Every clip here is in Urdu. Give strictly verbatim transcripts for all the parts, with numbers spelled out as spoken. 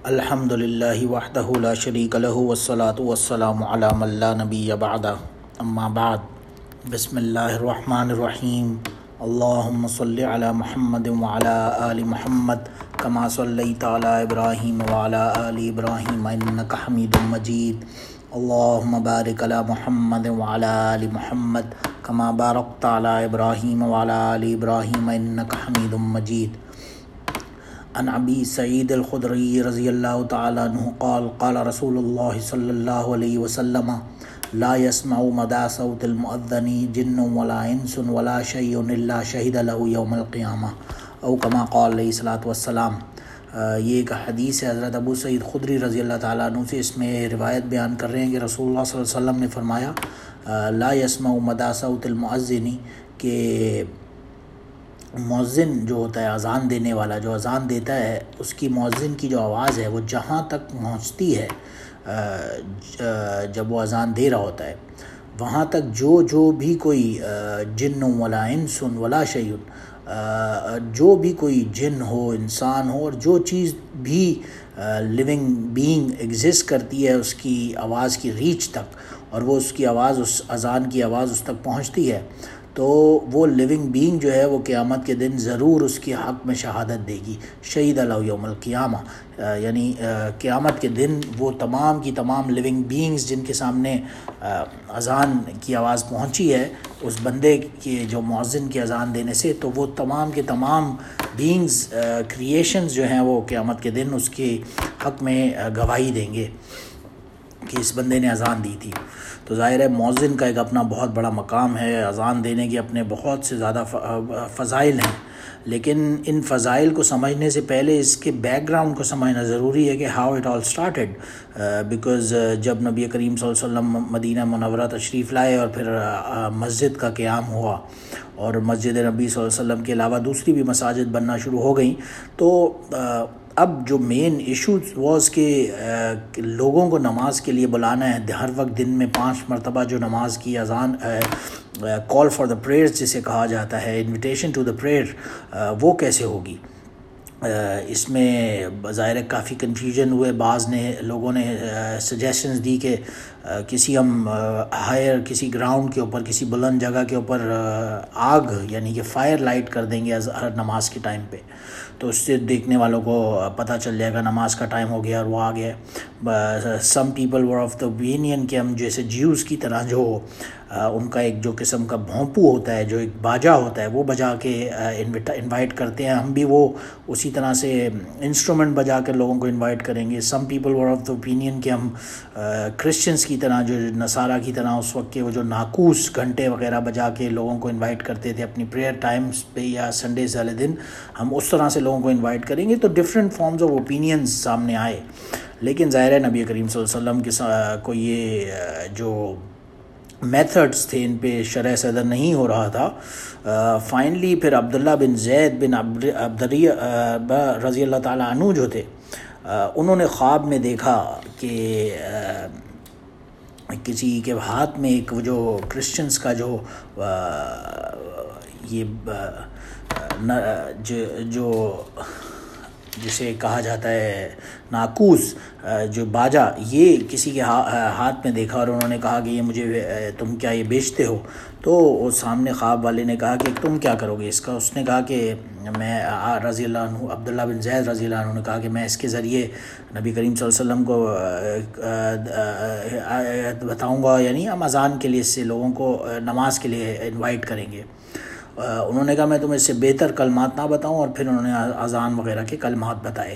الحمد للہ وحدہ لا شریک لہ والصلاۃ والسلام علی من لا نبی بعدہ اما بعد بسم اللہ الرحمن الرحیم اللہم صلی علی محمد وعلی آل محمد کما صلیت علی ابراہیم وعلی آل ابراہیم انک حمید مجید اللہم بارک علی محمد وعلی آل محمد کما بارکت علی ابراہیم وعلی آل ابراہیم انک حمید مجید عن ابی سعید الخدری رضی اللہ تعالی عنہ قال قال رسول اللہ صلی اللہ علیہ وسلم لا يسمع مدى صوت المؤذن جن ولا انس ولا شيء الا شهد له يوم القیامہ او کما قال علیہ الصلوۃ والسلام۔ یہ ایک حدیث ہے حضرت ابو سعید خدری رضی اللہ تعالیٰ عنہ سے۔ اس میں روایت بیان کر رہے ہیں کہ رسول اللہ صلی اللہ علیہ وسلم نے فرمایا لا يسمع مدى صوت المؤذن، کہ مؤذن جو ہوتا ہے اذان دینے والا، جو اذان دیتا ہے، اس کی مؤذن کی جو آواز ہے وہ جہاں تک پہنچتی ہے جب وہ اذان دے رہا ہوتا ہے، وہاں تک جو جو بھی کوئی جن ولا انس ولا شیء، جو بھی کوئی جن ہو، انسان ہو، اور جو چیز بھی لیونگ بینگ ایگزسٹ کرتی ہے، اس کی آواز کی ریچ تک، اور وہ اس کی آواز، اس اذان کی آواز اس تک پہنچتی ہے، تو وہ لیونگ بینگ جو ہے وہ قیامت کے دن ضرور اس کی حق میں شہادت دے گی۔ شہید له یوم القیامہ، یعنی قیامت کے دن وہ تمام کی تمام لیونگ بینگز جن کے سامنے اذان کی آواز پہنچی ہے اس بندے کے جو مؤذن کی اذان دینے سے، تو وہ تمام کے تمام بینگز، کریشنز جو ہیں وہ قیامت کے دن اس کے حق میں گواہی دیں گے کہ اس بندے نے اذان دی تھی۔ تو ظاہر ہے مؤذن کا ایک اپنا بہت بڑا مقام ہے، اذان دینے کے اپنے بہت سے زیادہ فضائل ہیں، لیکن ان فضائل کو سمجھنے سے پہلے اس کے بیک گراؤنڈ کو سمجھنا ضروری ہے کہ how it all started, because جب نبی کریم صلی اللہ علیہ وسلم مدینہ منورہ تشریف لائے اور پھر مسجد کا قیام ہوا اور مسجد نبی صلی اللہ علیہ وسلم کے علاوہ دوسری بھی مساجد بننا شروع ہو گئیں، تو اب جو مین ایشو واز کہ لوگوں کو نماز کے لیے بلانا ہے، ہر وقت دن میں پانچ مرتبہ جو نماز کی اذان، کال فار دا پریئرز جسے کہا جاتا ہے، انویٹیشن ٹو دا پریئر، وہ کیسے ہوگی؟ اس میں ظاہر کافی کنفیوژن ہوئے، بعض نے لوگوں نے سجیشنز دی کہ کسی ہم ہائر کسی گراؤنڈ کے اوپر، کسی بلند جگہ کے اوپر آگ یعنی کہ فائر لائٹ کر دیں گے ہر نماز کے ٹائم پہ، تو اس سے دیکھنے والوں کو پتہ چل جائے گا نماز کا ٹائم ہو گیا اور وہ آ گیا۔ Some people were of the opinion کہ ہم جیسے جیوز کی طرح جو ان کا ایک جو قسم کا بھونپو ہوتا ہے، جو ایک باجا ہوتا ہے، وہ بجا کے انوائٹ کرتے ہیں، ہم بھی وہ اسی طرح سے انسٹرومنٹ بجا کر لوگوں کو انوائٹ کریں گے۔ Some people were of the opinion کہ ہم کرسچنس کی طرح، جو نصارہ کی طرح اس وقت کے وہ جو ناقوس گھنٹے وغیرہ بجا کے لوگوں کو انوائٹ کرتے تھے اپنی پریئر ٹائمز پہ یا سنڈیز والے دن، ہم اس طرح سے لوگوں کو انوائٹ کریں گے۔ تو ڈفرینٹ فارمز آف اوپینینز سامنے آئے، لیکن ظاہر ہے نبی کریم صلی اللہ علیہ وسلم کے کو یہ جو میتھڈز تھے ان پہ شرح صدر نہیں ہو رہا تھا۔ فائنلی پھر عبداللہ بن زید بن عبدریہ رضی اللہ تعالیٰ عنہ جو تھے، انہوں نے خواب میں دیکھا کہ کسی کے ہاتھ میں ایک جو کرسچنس کا جو یہ جو جسے کہا جاتا ہے ناقوس، جو باجا، یہ کسی کے ہاتھ میں دیکھا اور انہوں نے کہا کہ یہ مجھے تم کیا یہ بیچتے ہو؟ تو وہ سامنے خواب والے نے کہا کہ تم کیا کرو گے اس کا؟ اس نے کہا کہ میں رضی اللہ عنہ عبداللہ بن زید رضی اللہ عنہ نے کہا کہ میں اس کے ذریعے نبی کریم صلی اللہ علیہ وسلم کو بتاؤں گا، یعنی ہم اذان کے لیے اس سے لوگوں کو نماز کے لیے انوائٹ کریں گے۔ انہوں نے کہا میں تمہیں اس سے بہتر کلمات نہ بتاؤں، اور پھر انہوں نے اذان وغیرہ کے کلمات بتائے۔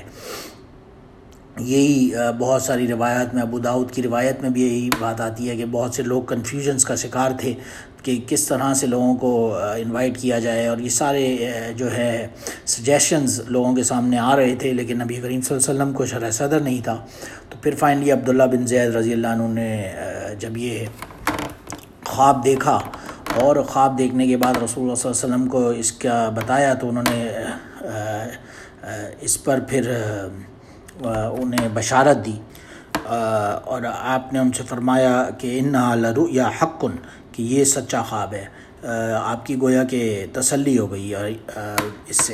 یہی بہت ساری روایات میں، ابو داؤد کی روایت میں بھی یہی بات آتی ہے کہ بہت سے لوگ کنفیوژنس کا شکار تھے کہ کس طرح سے لوگوں کو انوائٹ کیا جائے، اور یہ سارے جو ہے سجیشنز لوگوں کے سامنے آ رہے تھے، لیکن نبی کریم صلی اللہ علیہ وسلم کو شرح صدر نہیں تھا۔ تو پھر فائنلی عبداللہ بن زید رضی اللہ عنہ نے جب یہ خواب دیکھا اور خواب دیکھنے کے بعد رسول اللہ صلی اللہ علیہ وسلم کو اس کا بتایا، تو انہوں نے اس پر پھر انہیں بشارت دی، اور آپ نے ان سے فرمایا کہ انہا لرؤیا حق، کہ یہ سچا خواب ہے۔ آپ کی گویا کہ تسلی ہو گئی اس سے۔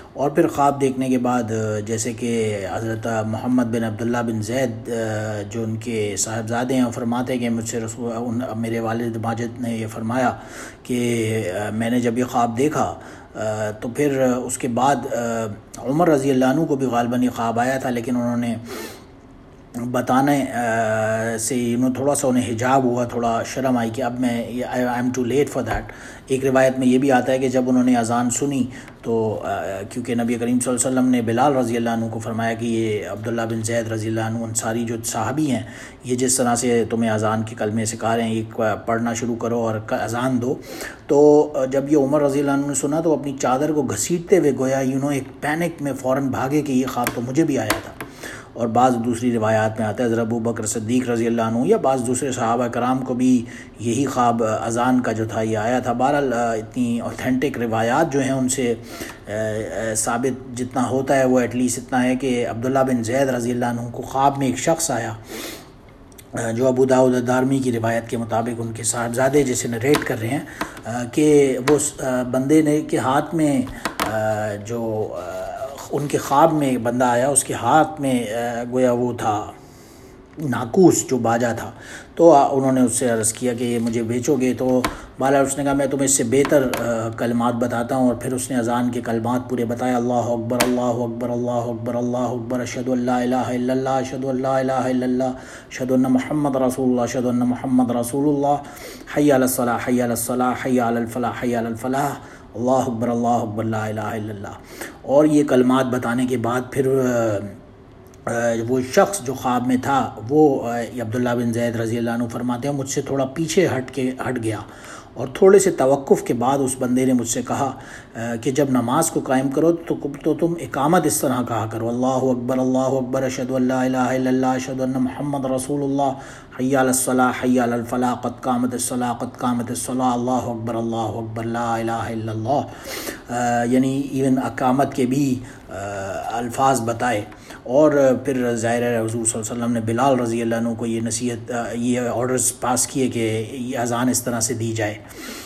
اور پھر خواب دیکھنے کے بعد جیسے کہ حضرت محمد بن عبداللہ بن زید جو ان کے صاحبزادے ہیں، فرماتے ہیں کہ مجھ سے رسول میرے والد ماجد نے یہ فرمایا کہ میں نے جب یہ خواب دیکھا تو پھر اس کے بعد عمر رضی اللہ عنہ کو بھی غالباً یہ خواب آیا تھا، لیکن انہوں نے بتانے سے انہوں تھوڑا سا انہیں حجاب ہوا، تھوڑا شرم آئی کہ اب میں I am too late for that. ایک روایت میں یہ بھی آتا ہے کہ جب انہوں نے اذان سنی تو کیونکہ نبی کریم صلی اللہ علیہ وسلم نے بلال رضی اللہ عنہ کو فرمایا کہ یہ عبداللہ بن زید رضی اللہ عنہ انصاری جو صحابی ہیں، یہ جس طرح سے تمہیں اذان کے کلمے سکھا رہے ہیں یہ پڑھنا شروع کرو اور اذان دو۔ تو جب یہ عمر رضی اللہ عنہ نے سنا تو اپنی چادر کو گھسیٹتے ہوئے گویا یو نو ایک پینک میں فوراً بھاگے کہ یہ خواب تو مجھے بھی آیا تھا۔ اور بعض دوسری روایات میں آتا ہے حضرت ابو بکر صدیق رضی اللہ عنہ یا بعض دوسرے صحابہ کرام کو بھی یہی خواب اذان کا جو تھا یہ آیا تھا۔ بہرحال اتنی اوتھینٹک روایات جو ہیں ان سے ثابت جتنا ہوتا ہے وہ ایٹ لیسٹ اتنا ہے کہ عبداللہ بن زید رضی اللہ عنہ کو خواب میں ایک شخص آیا جو ابو داؤد دارمی کی روایت کے مطابق ان کے صاحبزادے جسے نریٹ کر رہے ہیں کہ وہ بندے نے کے ہاتھ میں جو ان کے خواب میں بندہ آیا، اس کے ہاتھ میں گویا وہ تھا ناقوس جو باجا تھا، تو انہوں نے اس سے عرض کیا کہ یہ مجھے بیچو گے؟ تو بالا اس نے کہا میں تمہیں اس سے بہتر کلمات بتاتا ہوں، اور پھر اس نے اذان کے کلمات پورے بتایا، اللہ اکبر اللہ اکبر اللہ اکبر اللہ اکبر اشہد ان لا الہ الا اللہ اشہد ان لا الہ الا اللہ اشہد ان محمد رسول اللہ اشہد ان محمد رسول اللہ حی علی الصلاۃ حی علی الصلاۃ حی علی الفلاح حی علی الفلاح اللہ اکبر اللہ اکبر لا الہ الا اللہ۔ اور یہ کلمات بتانے کے بعد پھر وہ شخص جو خواب میں تھا وہ عبداللہ بن زید رضی اللہ عنہ فرماتے ہیں مجھ سے تھوڑا پیچھے ہٹ کے ہٹ گیا، اور تھوڑے سے توقف کے بعد اس بندے نے مجھ سے کہا کہ جب نماز کو قائم کرو تو تو تم اقامت اس طرح کہا کرو، اللہ اکبر اللہ اکبر اشہد ان لا الہ الا اللہ اشہد ان محمد رسول اللہ حی علی الصلاۃ حی علی الفلاح قد قامت الصلاۃ قد قامت الصلاۃ اللہ اکبر اللہ اکبر لا الہ الا اللہ، یعنی ایون اقامت کے بھی الفاظ بتائے۔ اور پھر ظاہر ہے حضور صلی اللہ علیہ وسلم نے بلال رضی اللہ عنہ کو یہ نصیحت یہ آرڈرز پاس کیے کہ یہ اذان اس طرح سے دی جائے۔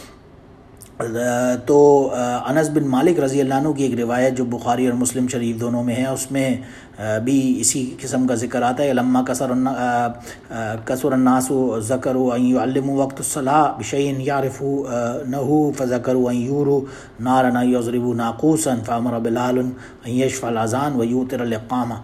تو انس بن مالک رضی اللہ عنہ کی ایک روایت جو بخاری اور مسلم شریف دونوں میں ہے، اس میں بھی اسی قسم کا ذکر آتا ہے، لما کثر کثر الناس ذکروا ان يعلموا وقت الصلاۃ بشیء یعرفونہ فذکروا ان یوروا نارا یضربوا ناقوسا فامر بلال ان یشفع الاذان ویوتر الاقامہ،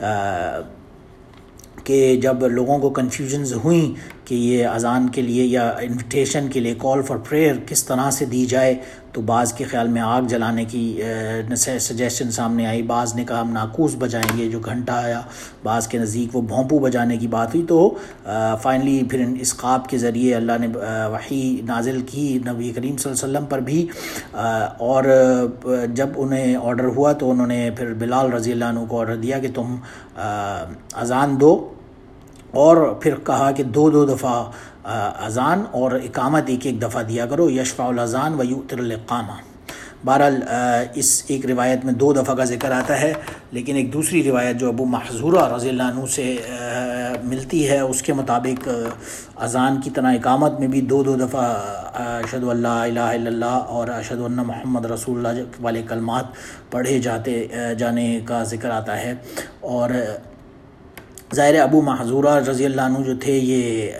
کہ جب لوگوں کو کنفیوژنز ہوئیں کہ یہ اذان کے لیے یا انویٹیشن کے لیے کال فار پریئر کس طرح سے دی جائے، تو بعض کے خیال میں آگ جلانے کی سجیشن سامنے آئی، بعض نے کہا ہم ناقوس بجائیں گے جو گھنٹا آیا، بعض کے نزدیک وہ بھونپو بجانے کی بات ہوئی۔ تو فائنلی پھر اس خواب کے ذریعے اللہ نے وحی نازل کی نبی کریم صلی اللہ علیہ وسلم پر بھی، اور جب انہیں آرڈر ہوا تو انہوں نے پھر بلال رضی اللہ عنہ کو آرڈر دیا کہ تم اذان دو، اور پھر کہا کہ دو دو دفعہ اذان اور اقامت ایک ایک دفعہ دیا کرو، یشفع الاذان و یؤتر الاقامہ۔ بہرحال اس ایک روایت میں دو دفعہ کا ذکر آتا ہے، لیکن ایک دوسری روایت جو ابو محذورہ رضی اللہ عنہ سے ملتی ہے اس کے مطابق اذان کی طرح اقامت میں بھی دو دو دفعہ اشہد ان لا الہ الا اللہ اور اشہد ان محمد رسول اللہ والے کلمات پڑھے جاتے جانے کا ذکر آتا ہے۔ اور ظاہر ابو محذورہ رضی اللہ عنہ جو تھے یہ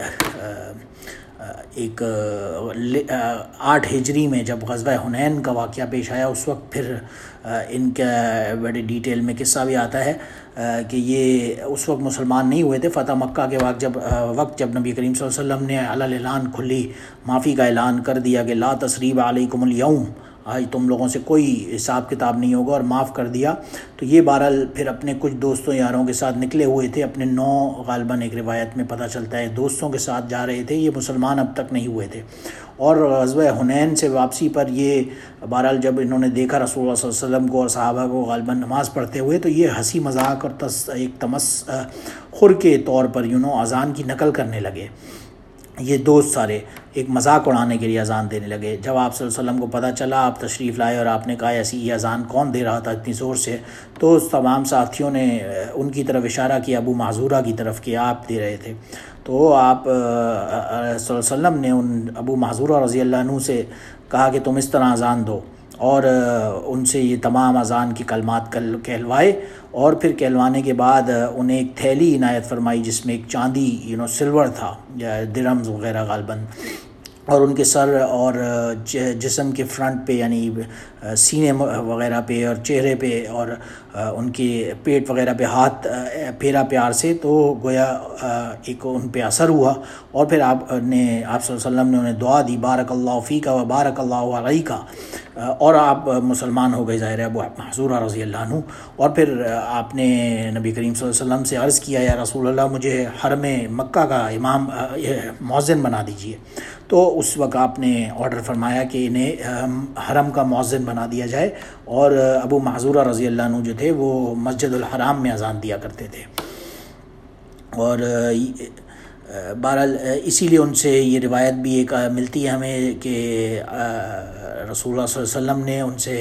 ایک آٹھ ہجری میں جب غزوہ حنین کا واقعہ پیش آیا اس وقت پھر ان کا بڑے ڈیٹیل میں قصہ بھی آتا ہے کہ یہ اس وقت مسلمان نہیں ہوئے تھے۔ فتح مکہ کے وقت جب وقت جب نبی کریم صلی اللہ علیہ وسلم نے علی الاعلان کھلی معافی کا اعلان کر دیا کہ لا تثریب علیکم الیوم، آج تم لوگوں سے کوئی حساب کتاب نہیں ہوگا، اور معاف کر دیا، تو یہ بہرحال پھر اپنے کچھ دوستوں یاروں کے ساتھ نکلے ہوئے تھے، اپنے نو غالباً ایک روایت میں پتہ چلتا ہے دوستوں کے ساتھ جا رہے تھے، یہ مسلمان اب تک نہیں ہوئے تھے۔ اور غزوہ حنین سے واپسی پر یہ بہرحال جب انہوں نے دیکھا رسول اللہ صلی اللہ علیہ وسلم کو اور صحابہ کو غالباً نماز پڑھتے ہوئے، تو یہ ہنسی مذاق اور تس ایک تمسخر کے طور پر یوں نو اذان کی نقل کرنے لگے۔ یہ دوست سارے ایک مذاق اڑانے کے لیے اذان دینے لگے۔ جب آپ صلی اللہ علیہ وسلم کو پتہ چلا، آپ تشریف لائے اور آپ نے کہا ایسی یہ اذان کون دے رہا تھا اتنی زور سے، تو تمام ساتھیوں نے ان کی طرف اشارہ کیا ابو معذورہ کی طرف کہ آپ دے رہے تھے، تو آپ صلی اللہ علیہ وسلم نے ان ابو معذورہ رضی اللہ عنہ سے کہا کہ تم اس طرح اذان دو، اور ان سے یہ تمام اذان کی کلمات کہلوائے، اور پھر کہلوانے کے بعد انہیں ایک تھیلی عنایت فرمائی جس میں ایک چاندی یو نو سلور تھا یا درہمز وغیرہ غالباً، اور ان کے سر اور جسم کے فرنٹ پہ یعنی سینے وغیرہ پہ اور چہرے پہ اور ان کے پیٹ وغیرہ پہ ہاتھ پھیرا پیار سے، تو گویا ایک ان پہ اثر ہوا، اور پھر آپ نے آپ صلی اللہ علیہ وسلم نے انہیں دعا دی بارک اللہ فیک و بارک اللہ علیک، اور آپ مسلمان ہو گئے ظاہر ہے ابو محذورہ رضی اللہ عنہ۔ اور پھر آپ نے نبی کریم صلی اللہ علیہ وسلم سے عرض کیا یا رسول اللہ مجھے حرم مکہ کا امام مؤذن بنا دیجیے، تو اس وقت آپ نے آرڈر فرمایا کہ انہیں حرم کا مؤذن بنا دیا جائے، اور ابو محذورہ رضی اللہ عنہ جو تھے وہ مسجد الحرام میں اذان دیا کرتے تھے۔ اور بہرحال اسی لیے ان سے یہ روایت بھی ایک ملتی ہے ہمیں کہ رسول اللہ صلی اللہ علیہ وسلم نے ان سے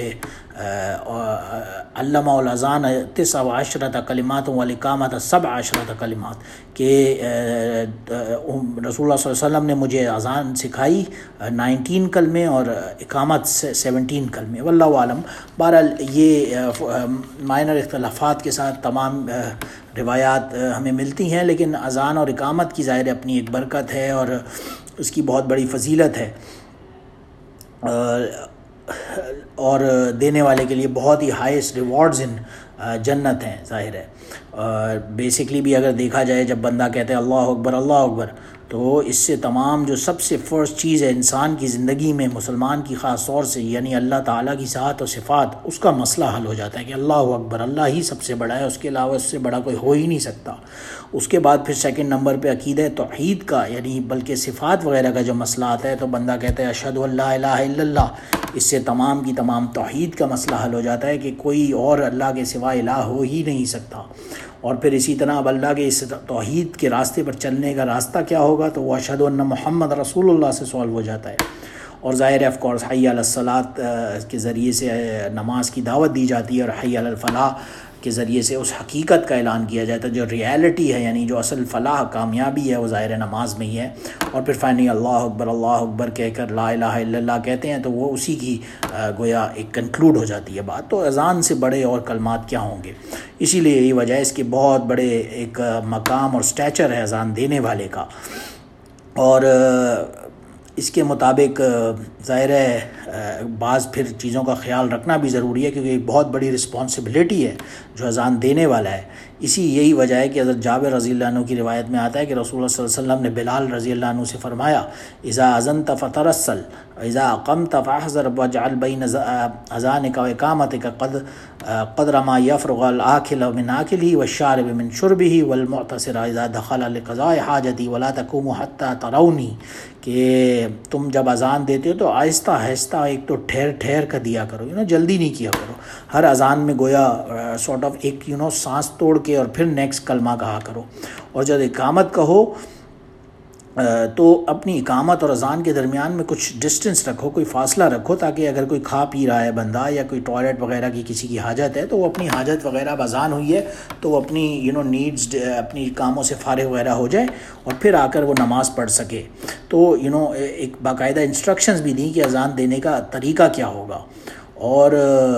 علمہ الاذان تسع عشرۃ کلمات والاقامۃ سبع عشرۃ کلمات، کہ رسول اللہ صلی اللہ علیہ وسلم نے مجھے اذان سکھائی نائنٹین کلمے اور اقامت سیونٹین کلمے، واللہ عالم۔ بہرحال یہ مائنر اختلافات کے ساتھ تمام روایات ہمیں ملتی ہیں، لیکن اذان اور اقامت کی ظاہر اپنی ایک برکت ہے اور اس کی بہت بڑی فضیلت ہے، اور دینے والے کے لیے بہت ہی ہائیسٹ ریوارڈز ان جنت ہیں ظاہر ہے۔ بیسکلی بھی اگر دیکھا جائے جب بندہ کہتا ہے اللہ اکبر اللہ اکبر، تو اس سے تمام جو سب سے فرسٹ چیز ہے انسان کی زندگی میں، مسلمان کی خاص طور سے، یعنی اللہ تعالیٰ کی ذات و صفات، اس کا مسئلہ حل ہو جاتا ہے کہ اللہ اکبر، اللہ ہی سب سے بڑا ہے، اس کے علاوہ اس سے بڑا کوئی ہو ہی نہیں سکتا۔ اس کے بعد پھر سیکنڈ نمبر پہ عقیدہ توحید کا، یعنی بلکہ صفات وغیرہ کا جو مسئلہ آتا ہے تو بندہ کہتا ہے اشہد ان لا الہ الا اللہ، اس سے تمام کی تمام توحید کا مسئلہ حل ہو جاتا ہے کہ کوئی اور اللہ کے سوا الہ ہو ہی نہیں سکتا۔ اور پھر اسی طرح اب اللہ کے اس توحید کے راستے پر چلنے کا راستہ کیا ہوگا، تو وہ اشہد ان محمد رسول اللہ سے سوال ہو جاتا ہے۔ اور ظاہر ہے آف کورس حی علی الصلاۃ کے ذریعے سے نماز کی دعوت دی جاتی ہے، اور حی علی الفلاح کے ذریعے سے اس حقیقت کا اعلان کیا جاتا ہے جو ریالٹی ہے، یعنی جو اصل فلاح کامیابی ہے وہ ظاہر نماز میں ہی ہے۔ اور پھر فائنلی اللہ اکبر اللہ اکبر کہہ کر لا الہ الا اللہ کہتے ہیں تو وہ اسی کی گویا ایک کنکلوڈ ہو جاتی ہے بات۔ تو اذان سے بڑے اور کلمات کیا ہوں گے، اسی لیے یہی وجہ ہے اس کے بہت بڑے ایک مقام اور سٹیچر ہے اذان دینے والے کا۔ اور اس کے مطابق ظاہر ہے بعض پھر چیزوں کا خیال رکھنا بھی ضروری ہے، کیونکہ ایک بہت بڑی رسپانسبلٹی ہے جو اذان دینے والا ہے۔ اسی یہی وجہ ہے کہ حضرت جابر رضی اللہ عنہ کی روایت میں آتا ہے کہ رسول اللہ صلی اللہ علیہ وسلم نے بلال رضی اللہ عنہ سے فرمایا اذا اذنت فترسل اذا اقمت فاحذر واجعل بین اذانک و اقامتک قد قدر ما يفرغ الاکل من اکلہ والشارب من شربہ والمعتصر اذا دخل لقضاء حاجتی ولا تقوموا حتى ترونی، کہ تم جب اذان دیتے ہو تو آہستہ آہستہ ایک تو ٹھہر ٹھہر کر دیا کرو، یو نو جلدی نہیں کیا کرو، ہر اذان میں گویا سارٹ آف ایک یو نو سانس توڑ کے اور پھر نیکسٹ کلمہ کہا کرو۔ اور جب اقامت کہو تو اپنی اقامت اور اذان کے درمیان میں کچھ ڈسٹنس رکھو، کوئی فاصلہ رکھو، تاکہ اگر کوئی کھا پی رہا ہے بندہ یا کوئی ٹوائلٹ وغیرہ کی کسی کی حاجت ہے تو وہ اپنی حاجت وغیرہ اذان ہوئی ہے تو وہ اپنی یو نو نیڈز اپنی کاموں سے فارغ وغیرہ ہو جائے اور پھر آ کر وہ نماز پڑھ سکے۔ تو یو نو ایک باقاعدہ انسٹرکشنز بھی دیں کہ اذان دینے کا طریقہ کیا ہوگا۔ اور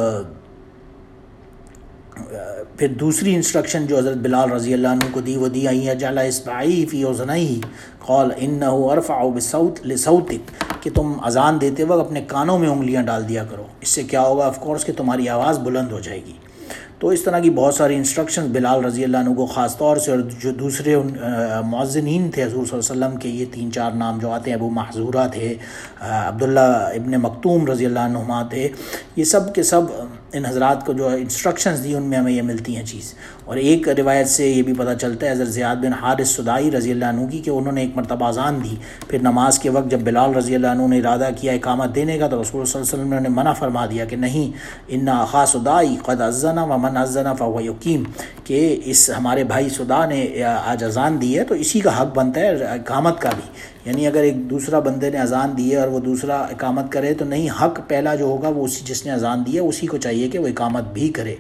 پھر دوسری انسٹرکشن جو حضرت بلال رضی اللہ عنہ کو دی وہ دی آئی جعل اصبعی فی اذنیہ قال انہ ارفع بصوت لصوتک، کہ تم اذان دیتے وقت اپنے کانوں میں انگلیاں ڈال دیا کرو، اس سے کیا ہوگا آف کورس کہ تمہاری آواز بلند ہو جائے گی۔ تو اس طرح کی بہت ساری انسٹرکشنز بلال رضی اللہ عنہ کو خاص طور سے، اور جو دوسرے مؤذنین تھے حضور صلی اللہ علیہ وسلم کے، یہ تین چار نام جو آتے ہیں، ابو محذورہ تھے، عبداللہ ابن مکتوم رضی اللہ عنہما تھے، یہ سب کے سب ان حضرات کو جو انسٹرکشنز دی ان میں ہمیں یہ ملتی ہیں چیز۔ اور ایک روایت سے یہ بھی پتہ چلتا ہے حضرت زیاد بن حارث سدائی رضی اللہ عنہ کی کہ انہوں نے ایک مرتبہ اذان دی، پھر نماز کے وقت جب بلال رضی اللہ عنہ نے ارادہ کیا اقامت دینے کا تو رسول صلی اللہ علیہ وسلم نے منع فرما دیا کہ نہیں، ان اخا سدائی قد اذن ومن اذن فهو یقیم، کہ اس ہمارے بھائی سدا نے آج اذان دی ہے تو اسی کا حق بنتا ہے اقامت کا بھی، یعنی اگر ایک دوسرا بندے نے اذان دی ہے اور وہ دوسرا اقامت کرے تو نہیں، حق پہلا جو ہوگا وہ اسی جس نے اذان دی ہے اسی کو چاہیے کہ وہ اقامت بھی کرے۔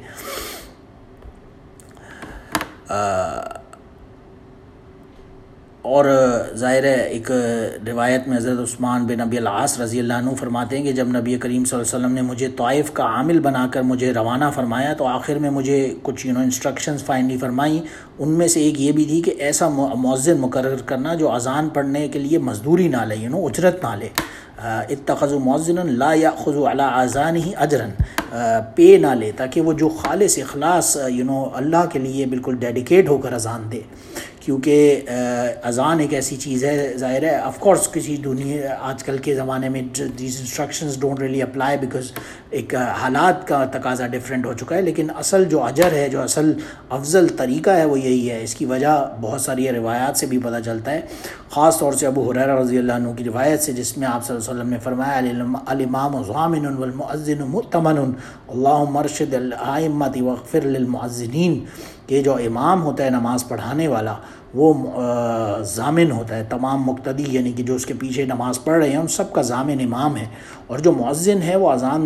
اور ظاہر ہے ایک روایت میں حضرت عثمان بن ابی العاص رضی اللہ عنہ فرماتے ہیں کہ جب نبی کریم صلی اللہ علیہ وسلم نے مجھے طائف کا عامل بنا کر مجھے روانہ فرمایا تو آخر میں مجھے کچھ یو نو انسٹرکشنز فائنلی فرمائیں. ان میں سے ایک یہ بھی تھی کہ ایسا مؤذن مقرر کرنا جو اذان پڑھنے کے لیے مزدوری نہ لے، یو نو اجرت نہ لے. اتخذوا مؤذنا لا یاخذ علی اذانہ اجرا، پے نہ لے، تاکہ وہ جو خالص اخلاص یو نو اللہ کے لیے بالکل ڈیڈیکیٹ ہو کر اذان دے. کیونکہ اذان ایک ایسی چیز ہے، ظاہر ہے آف کورس کسی دنیا آج کل کے زمانے میں these instructions don't really apply because ایک حالات کا تقاضا ڈفرینٹ ہو چکا ہے، لیکن اصل جو اجر ہے، جو اصل افضل طریقہ ہے وہ یہی ہے. اس کی وجہ بہت ساری روایات سے بھی پتہ چلتا ہے، خاص طور سے ابو ہریرہ رضی اللہ عنہ کی روایت سے، جس میں آپ صلی اللہ علیہ وسلم نے فرمایا الامام ضامن والمؤذن مؤتمن اللہم ارشد الائمۃ واغفر للمؤذنین، کہ جو امام ہوتا ہے نماز پڑھانے والا وہ ضامن ہوتا ہے، تمام مقتدی یعنی کہ جو اس کے پیچھے نماز پڑھ رہے ہیں ان سب کا ضامن امام ہے. اور جو مؤذن ہے وہ اذان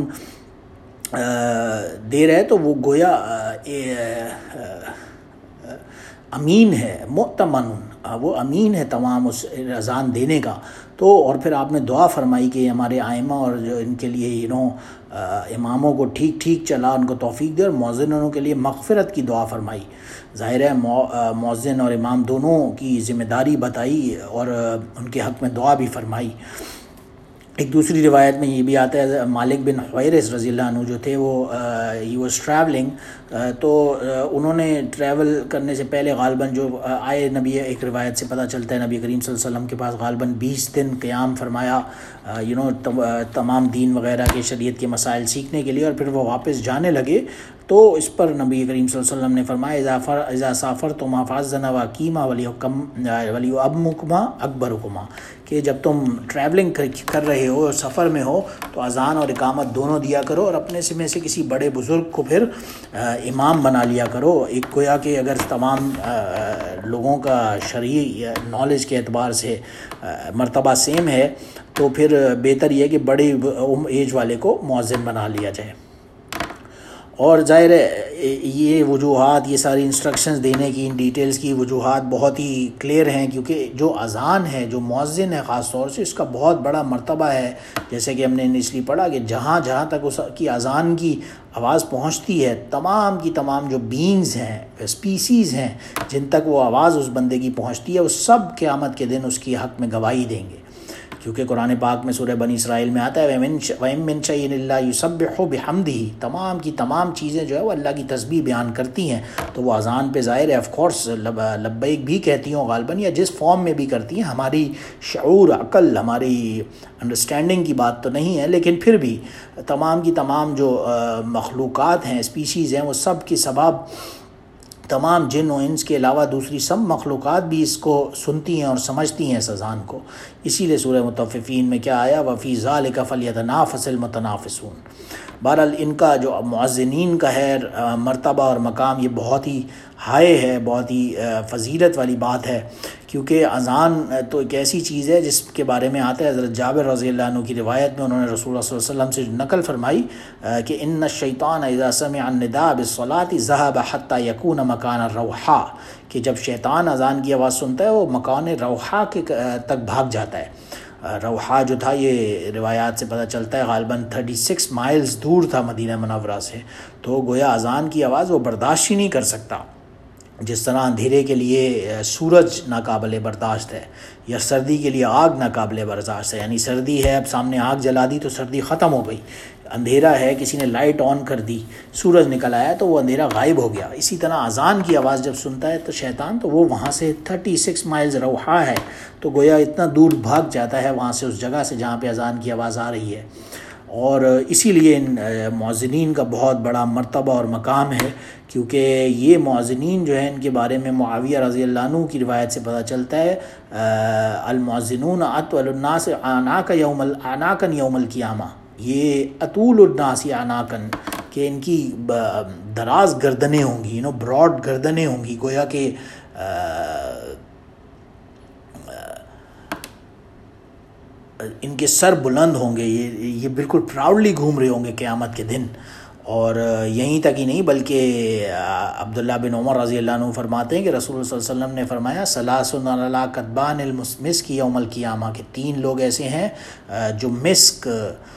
دے رہا ہے تو وہ گویا امین ہے، مؤتمن، وہ امین ہے تمام اس اذان دینے کا. تو اور پھر آپ نے دعا فرمائی کہ ہمارے ائمہ اور جو ان کے لیے یو نو اماموں کو ٹھیک ٹھیک چلا، ان کو توفیق دے، اور مؤذنوں کے لیے مغفرت کی دعا فرمائی. ظاہر ہے مؤذن اور امام دونوں کی ذمہ داری بتائی اور ان کے حق میں دعا بھی فرمائی. ایک دوسری روایت میں یہ بھی آتا ہے مالک بن حویرث رضی اللہ عنہ جو تھے وہ ہی واز ٹریولنگ، تو انہوں نے ٹریول کرنے سے پہلے غالباً جو آئے نبی، ایک روایت سے پتہ چلتا ہے نبی کریم صلی اللہ علیہ وسلم کے پاس غالباً بیس دن قیام فرمایا یو نو تمام دین وغیرہ کے شریعت کے مسائل سیکھنے کے لیے، اور پھر وہ واپس جانے لگے. تو اس پر نبی کریم صلی اللہ علیہ وسلم نے فرمایا اذا سافرتما فاذنوا واقیما ولیکم ولیؤمکما اکبرکما، کہ جب تم ٹریولنگ کر رہے ہو، سفر میں ہو، تو اذان اور اقامت دونوں دیا کرو، اور اپنے سے میں سے کسی بڑے بزرگ کو پھر امام بنا لیا کرو. ایک گویا کہ اگر تمام لوگوں کا شرعی نالج کے اعتبار سے مرتبہ سیم ہے تو پھر بہتر یہ ہے کہ بڑی ایج والے کو مؤذن بنا لیا جائے. اور ظاہر ہے یہ وجوہات، یہ ساری انسٹرکشنز دینے کی، ان ڈیٹیلز کی وجوہات بہت ہی کلیئر ہیں، کیونکہ جو اذان ہے، جو مؤذن ہے خاص طور سے، اس کا بہت بڑا مرتبہ ہے. جیسے کہ ہم نے انیشلی پڑھا کہ جہاں جہاں تک اس کی اذان کی آواز پہنچتی ہے، تمام کی تمام جو بینگز ہیں، اسپیسیز ہیں جن تک وہ آواز اس بندے کی پہنچتی ہے، وہ سب قیامت کے دن اس کی حق میں گواہی دیں گے. کیونکہ قرآن پاک میں سورہ بنی اسرائیل میں آتا ہے وَإِن مِّن شَيْءٍ إِلَّا يُسَبِّحُ بِحَمْدِهِ، تمام کی تمام چیزیں جو ہے وہ اللہ کی تسبیح بیان کرتی ہیں. تو وہ اذان پہ ظاہر ہے آف کورس لبیک بھی کہتی ہوں غالباً، یا جس فارم میں بھی کرتی ہیں، ہماری شعور، عقل، ہماری انڈرسٹینڈنگ کی بات تو نہیں ہے، لیکن پھر بھی تمام کی تمام جو مخلوقات ہیں، اسپیشیز ہیں، وہ سب کی سبب تمام جن و انس کے علاوہ دوسری سب مخلوقات بھی اس کو سنتی ہیں اور سمجھتی ہیں اس اذان کو. اسی لیے سورہ مطففین میں کیا آیا وَفِي ذَلِكَ فَلْيَتَنَافَسِ الْمُتَنَافِسُونَ. بہرحال ان کا جو مؤذنین کا ہے مرتبہ اور مقام، یہ بہت ہی ہائی ہے، بہت ہی فضیلت والی بات ہے. کیونکہ اذان تو ایک ایسی چیز ہے جس کے بارے میں آتا ہے حضرت جابر رضی اللہ عنہ کی روایت میں، انہوں نے رسول اللہ صلی اللہ علیہ وسلم سے نقل فرمائی کہ ان الشیطان اذا سمع النداء بالصلاۃ ذهب حتى يكون مکان الروحاء، کہ جب شیطان اذان کی آواز سنتا ہے وہ مکان روحا کے تک بھاگ جاتا ہے. روحا جو تھا یہ روایات سے پتہ چلتا ہے غالباً چھتیس مائلز دور تھا مدینہ منورہ سے. تو گویا اذان کی آواز وہ برداشت ہی نہیں کر سکتا. جس طرح اندھیرے کے لیے سورج ناقابل برداشت ہے، یا سردی کے لیے آگ ناقابل برداشت ہے. یعنی سردی ہے، اب سامنے آگ جلا دی تو سردی ختم ہو گئی. اندھیرا ہے، کسی نے لائٹ آن کر دی، سورج نکل آیا تو وہ اندھیرا غائب ہو گیا. اسی طرح اذان کی آواز جب سنتا ہے تو شیطان، تو وہ وہاں سے چھتیس مائلز روحا ہے تو گویا اتنا دور بھاگ جاتا ہے وہاں سے، اس جگہ سے جہاں پہ اذان کی آواز آ رہی ہے. اور اسی لیے ان مؤذنین کا بہت بڑا مرتبہ اور مقام ہے، کیونکہ یہ مؤذنین جو ہیں ان کے بارے میں معاویہ رضی اللہ عنہ کی روایت سے پتہ چلتا ہے المؤذنون اطول الناس اعناقا یوم اعناقا یوم القیامہ، یہ اطول الناس اعناقا، کہ ان کی دراز گردنیں ہوں گی، یو نو براڈ گردنیں ہوں گی، گویا کہ ان کے سر بلند ہوں گے، یہ یہ بالکل پراؤڈلی گھوم رہے ہوں گے قیامت کے دن. اور یہیں تک ہی نہیں بلکہ عبداللہ بن عمر رضی اللہ عنہ فرماتے ہیں کہ رسول اللہ صلی اللہ علیہ وسلم نے فرمایا ثلاث علی کتبان المسک یوم القیامہ، کہ تین لوگ ایسے ہیں جو مسک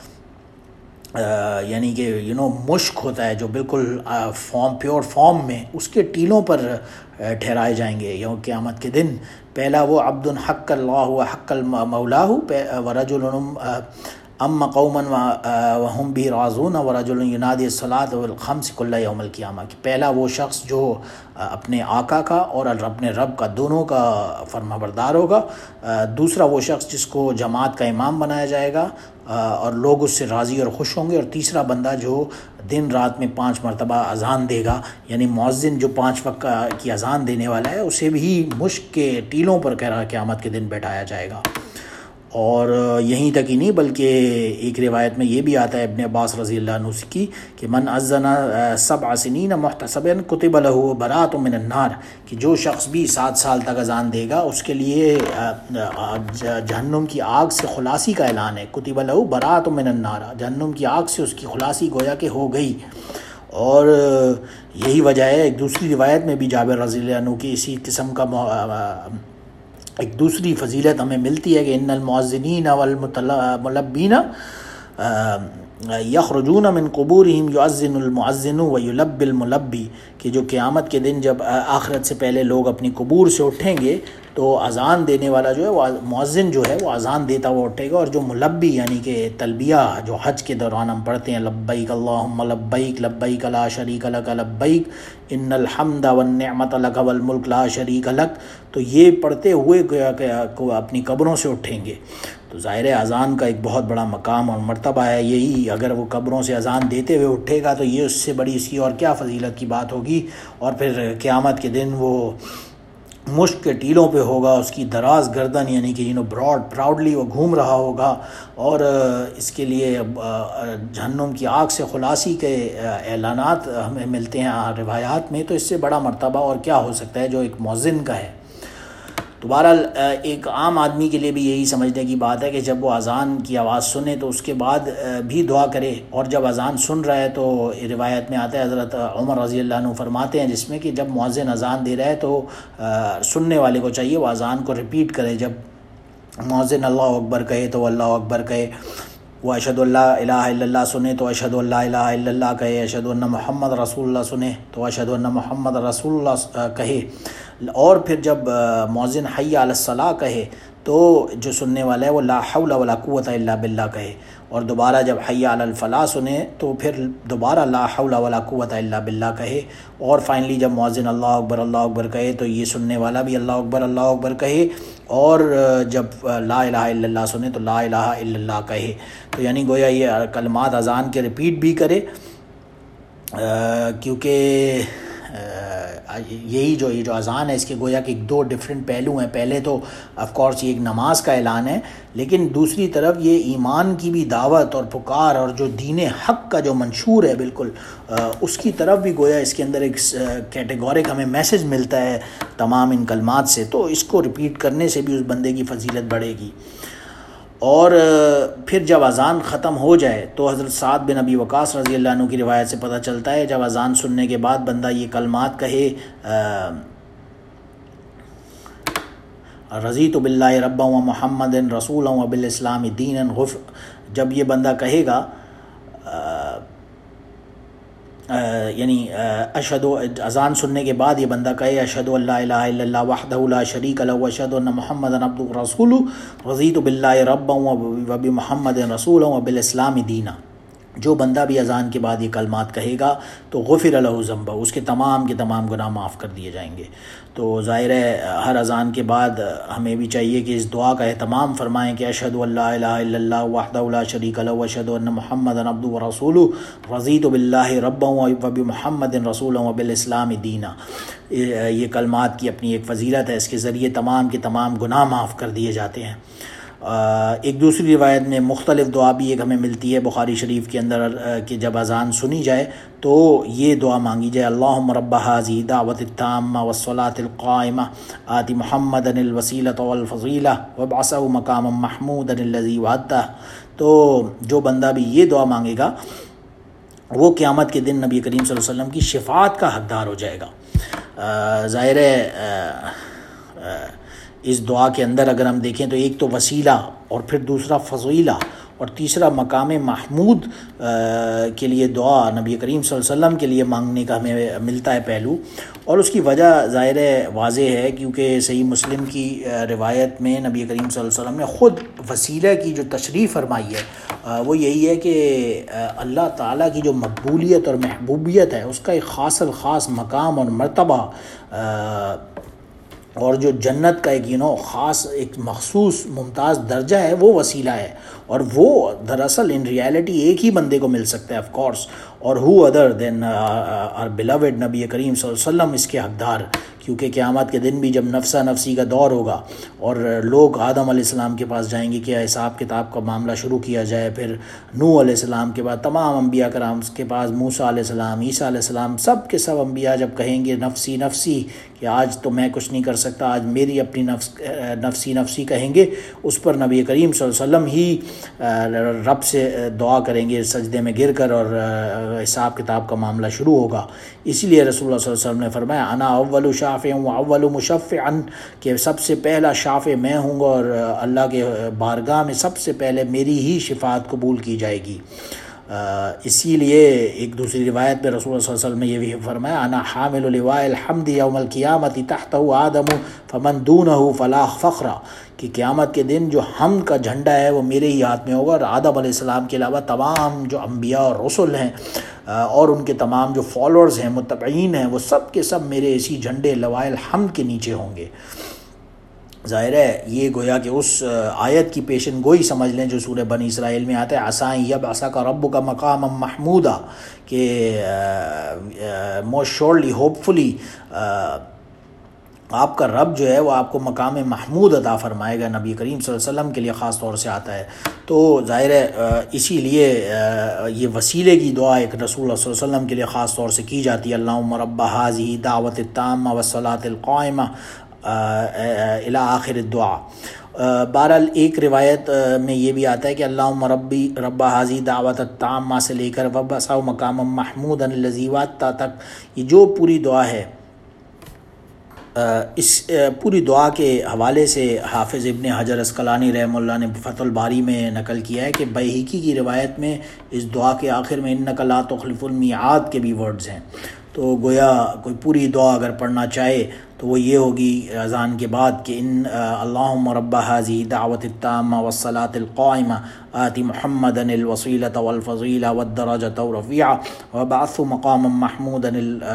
یعنی کہ یو نو مشک ہوتا ہے جو بالکل فارم پیور فارم میں، اس کے ٹیلوں پر ٹھہرائے جائیں گے یوم قیامت کے دن۔ پہلا وہ عبد حق اللہ و حق المولاہ ورجل ام قوما وہم بھی راضون ورجل ینادی الصلاۃ والخمس کل یوم القیامہ، کہ پہلا وہ شخص جو اپنے آقا کا اور اپنے رب کا دونوں کا فرما بردار ہوگا، دوسرا وہ شخص جس کو جماعت کا امام بنایا جائے گا اور لوگ اس سے راضی اور خوش ہوں گے، اور تیسرا بندہ جو دن رات میں پانچ مرتبہ اذان دے گا، یعنی مؤذن جو پانچ وقت کی اذان دینے والا ہے اسے بھی مشک کے ٹیلوں پر قیامت کے دن بیٹھایا جائے گا۔ اور یہیں تک ہی نہیں بلکہ ایک روایت میں یہ بھی آتا ہے ابن عباس رضی اللہ عنہ کی کہ من اذن سبع سنین محتسبا کتب له براۃ من النار، کہ جو شخص بھی سات سال تک اذان دے گا اس کے لیے جہنم کی آگ سے خلاصی کا اعلان ہے، کتب له براۃ من النار، جہنم کی آگ سے اس کی خلاصی گویا کہ ہو گئی۔ اور یہی وجہ ہے ایک دوسری روایت میں بھی جابر رضی اللہ عنہ کی اسی قسم کا ایک دوسری فضیلت ہمیں ملتی ہے کہ ان المؤذنین والملبین یخرجون من قبورہم یؤذن المؤذن ویلبی الملبی، کہ جو قیامت کے دن جب آخرت سے پہلے لوگ اپنی قبور سے اٹھیں گے تو اذان دینے والا جو ہے وہ مؤذن جو ہے وہ اذان دیتا ہوا اٹھے گا، اور جو ملبی یعنی کہ تلبیہ جو حج کے دوران ہم پڑھتے ہیں لبیک اللہم لبیک لبیک لا شریک لک لبیک ان الحمد والنعمت لک والملک لا شریک لک، تو یہ پڑھتے ہوئے کو اپنی قبروں سے اٹھیں گے۔ تو ظاہر اذان کا ایک بہت بڑا مقام اور مرتبہ ہے، یہی اگر وہ قبروں سے اذان دیتے ہوئے اٹھے گا تو یہ اس سے بڑی اس کی اور کیا فضیلت کی بات ہوگی۔ اور پھر قیامت کے دن وہ مشک کے ٹیلوں پہ ہوگا، اس کی دراز گردن یعنی کہ یو نو براڈ پراؤڈلی وہ گھوم رہا ہوگا، اور اس کے لیے جہنم کی آگ سے خلاصی کے اعلانات ہمیں ملتے ہیں روایات میں، تو اس سے بڑا مرتبہ اور کیا ہو سکتا ہے جو ایک مؤذن کا ہے۔ تو بہرحال ایک عام آدمی کے لیے بھی یہی سمجھنے کی بات ہے کہ جب وہ اذان کی آواز سنے تو اس کے بعد بھی دعا کرے، اور جب اذان سن رہا ہے تو روایت میں آتا ہے حضرت عمر رضی اللہ عنہ فرماتے ہیں جس میں کہ جب مؤذن اذان دے رہا ہے تو سننے والے کو چاہیے وہ اذان کو ریپیٹ کرے، جب مؤذن اللہ اکبر کہے تو وہ اللہ اکبر کہے، وہ اشہد اللہ الہ الا اللہ سنے تو اشہد اللہ الہ الا اللہ کہے، اشہد ان محمد رسول اللہ سنے تو اشہد ان محمد رسول اللہ کہے، اور پھر جب مؤذن حی علی الصلاۃ کہے تو جو سننے والا ہے وہ لا حول ولا قوت الا باللہ کہے، اور دوبارہ جب حی علی الفلاح سنے تو پھر دوبارہ لا حول ولا قوت الا باللہ کہے، اور فائنلی جب مؤذن اللہ اکبر اللہ اکبر کہے تو یہ سننے والا بھی اللہ اکبر اللہ اکبر کہے، اور جب لا الہ الا اللہ سنے تو لا الہ الا اللہ کہے۔ تو یعنی گویا یہ کلمات اذان کے ریپیٹ بھی کرے، کیونکہ یہی جو یہ جو اذان ہے اس کے گویا کہ دو ڈیفرنٹ پہلو ہیں۔ پہلے تو آف کورس یہ ایک نماز کا اعلان ہے، لیکن دوسری طرف یہ ایمان کی بھی دعوت اور پکار، اور جو دین حق کا جو منشور ہے بالکل اس کی طرف بھی گویا اس کے اندر ایک کیٹیگورک ہمیں میسج ملتا ہے تمام ان کلمات سے، تو اس کو ریپیٹ کرنے سے بھی اس بندے کی فضیلت بڑھے گی۔ اور پھر جب اذان ختم ہو جائے تو حضرت سعد بن ابی وقاص رضی اللہ عنہ کی روایت سے پتہ چلتا ہے جب اذان سننے کے بعد بندہ یہ کلمات کہے رضیت باللہ ربا و محمد رسولا و بالاسلام دینا غف، جب یہ بندہ کہے گا یعنی اشہد اذان سننے کے بعد یہ بندہ کہے اشہد ان لا الہ الا اللہ وحدہ لا شریک لہ واشہد ان محمدا عبدہ ورسولہ رضیت باللہ ربا و بمحمد رسولا و بالاسلام دینا، جو بندہ بھی اذان کے بعد یہ کلمات کہے گا تو غفر لہ ذنبہ، اس کے تمام کے تمام گناہ معاف کر دیے جائیں گے۔ تو ظاہر ہے ہر اذان کے بعد ہمیں بھی چاہیے کہ اس دعا کا اہتمام فرمائیں کہ اشہد ان لا الہ الا اللہ وحدہ لا شریک لہ واشہد ان محمدا عبدہ ورسولہ رضیت باللہ ربا و بمحمد رسولا و بالاسلام دینا۔ یہ کلمات کی اپنی ایک فضیلت ہے، اس کے ذریعے تمام کے تمام گناہ معاف کر دیے جاتے ہیں۔ ایک دوسری روایت میں مختلف دعا بھی ایک ہمیں ملتی ہے بخاری شریف کے اندر کہ جب اذان سنی جائے تو یہ دعا مانگی جائے اللہم رب ھذہ دعوۃ التامہ والصلاۃ القائمہ آت محمدا الوسیلۃ والفضیلہ وابعثہ مقاما محمودا الذی وعدتہ۔ تو جو بندہ بھی یہ دعا مانگے گا وہ قیامت کے دن نبی کریم صلی اللہ علیہ وسلم کی شفاعت کا حقدار ہو جائے گا۔ ظاہر ہے اس دعا کے اندر اگر ہم دیکھیں تو ایک تو وسیلہ، اور پھر دوسرا فضیلہ، اور تیسرا مقام محمود کے لیے دعا نبی کریم صلی اللہ علیہ وسلم کے لیے مانگنے کا ہمیں ملتا ہے پہلو، اور اس کی وجہ ظاہر ہے واضح ہے، کیونکہ صحیح مسلم کی روایت میں نبی کریم صلی اللہ علیہ وسلم نے خود وسیلہ کی جو تشریح فرمائی ہے وہ یہی ہے کہ اللہ تعالیٰ کی جو مقبولیت اور محبوبیت ہے اس کا ایک خاص الخاص مقام اور مرتبہ اور جو جنت کا ایک یو نو خاص ایک مخصوص ممتاز درجہ ہے وہ وسیلہ ہے، اور وہ دراصل ان ریالٹی ایک ہی بندے کو مل سکتا ہے آف کورس، اور ہو ادر دین آر بیلوڈ نبی کریم صلی اللہ علیہ وسلم اس کے حقدار، کیونکہ قیامت کے دن بھی جب نفسا نفسی کا دور ہوگا اور لوگ آدم علیہ السلام کے پاس جائیں گے کہ حساب کتاب کا معاملہ شروع کیا جائے، پھر نوح علیہ السلام کے بعد تمام انبیاء کرام کے پاس، موسیٰ علیہ السلام، عیسیٰ علیہ السلام، سب کے سب انبیاء جب کہیں گے نفسی نفسی کہ آج تو میں کچھ نہیں کر سکتا، آج میری اپنی نفس نفسی نفسی کہیں گے، اس پر نبی کریم صلی اللہ علیہ وسلم ہی رب سے دعا کریں گے سجدے میں گر کر، اور حساب کتاب کا معاملہ شروع ہوگا۔ اسی لیے رسول اللہ صلی اللہ علیہ وسلم نے فرمایا انا اول شافع و اول مشفع، کہ سب سے پہلا شافع میں ہوں گا اور اللہ کے بارگاہ میں سب سے پہلے میری ہی شفاعت قبول کی جائے گی۔ اسی لیے ایک دوسری روایت میں رسول اللہ صلی اللہ علیہ وسلم نے یہ بھی فرمایا انا حامل لواء الحمد یوم القیامت تحتہ آدم فمن دونہ فلا فخر، کہ قیامت کے دن جو حمد کا جھنڈا ہے وہ میرے ہی ہاتھ میں ہوگا، اور آدم علیہ السلام کے علاوہ تمام جو انبیاء اور رسل ہیں اور ان کے تمام جو فالوورز ہیں، متبعین ہیں، وہ سب کے سب میرے اسی جھنڈے لواء الحمد کے نیچے ہوں گے۔ ظاہر ہے یہ گویا کہ اس آیت کی پیشن گوئی سمجھ لیں جو سورہ بنی اسرائیل میں آتا ہے عسیٰ یبعثک ربک مقاما محمودا، کہ موسٹ شورلی ہوپ فلی آپ کا رب جو ہے وہ آپ کو مقام محمود عطا فرمائے گا، نبی کریم صلی اللہ علیہ وسلم کے لیے خاص طور سے آتا ہے۔ تو ظاہر ہے اسی لیے یہ وسیلے کی دعا ایک رسول اللہ صلی اللہ علیہ وسلم کے لیے خاص طور سے کی جاتی ہے، اللہم رب ھذہ دعوت التامہ والصلاۃ القائمہ الی آخر الدعا۔ بہرحال ایک روایت میں یہ بھی آتا ہے کہ اللہم ربی رب ھذہ دعوت التامہ سے لے کر وابعثہ مقاما محمودا الذی وعدتہ تک، یہ جو پوری دعا ہے، اس پوری دعا کے حوالے سے حافظ ابن حجر عسقلانی رحمہ اللہ نے فتح الباری میں نقل کیا ہے کہ بیہقی کی روایت میں اس دعا کے آخر میں انک لا تخلف المیعاد کے بھی ورڈز ہیں، تو گویا کوئی پوری دعا اگر پڑھنا چاہے تو وہ یہ ہوگی اذان کے بعد کہ ان اللہم رب ھذہ دعوت التامہ والصلاۃ القائمہ آت محمدا الوسیلۃ والفضیلہ والدرجۃ الرفیعہ وابعثہ مقاما محمودا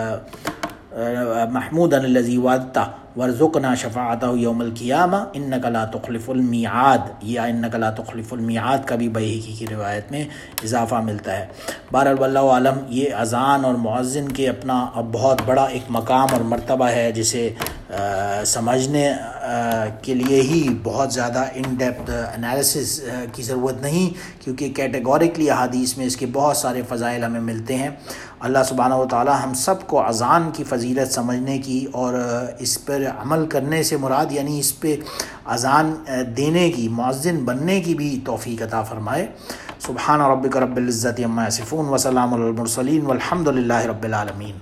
محمودا الذی وعدتہ وارزقنا شفاعتہ یوم القیامہ انک لا تخلف المیعاد، یا انک لا تخلف المیعاد کا بھی بیہقی کی روایت میں اضافہ ملتا ہے۔ بہرحال واللہ عالم، یہ اذان اور مؤذن کے اپنا بہت بڑا ایک مقام اور مرتبہ ہے جسے سمجھنے کے لیے ہی بہت زیادہ ان ڈیپتھ انالیسس کی ضرورت نہیں، کیونکہ کیٹیگوریکلی احادیث میں اس کے بہت سارے فضائل ہمیں ملتے ہیں۔ اللہ سبحانہ و تعالی ہم سب کو اذان کی فضیلت سمجھنے کی اور اس پر عمل کرنے سے مراد یعنی اس پہ اذان دینے کی، مؤذن بننے کی بھی توفیق عطا فرمائے۔ سبحان ربک رب العزت عما یصفون وسلام علی المرسلین والحمد للہ رب العالمین۔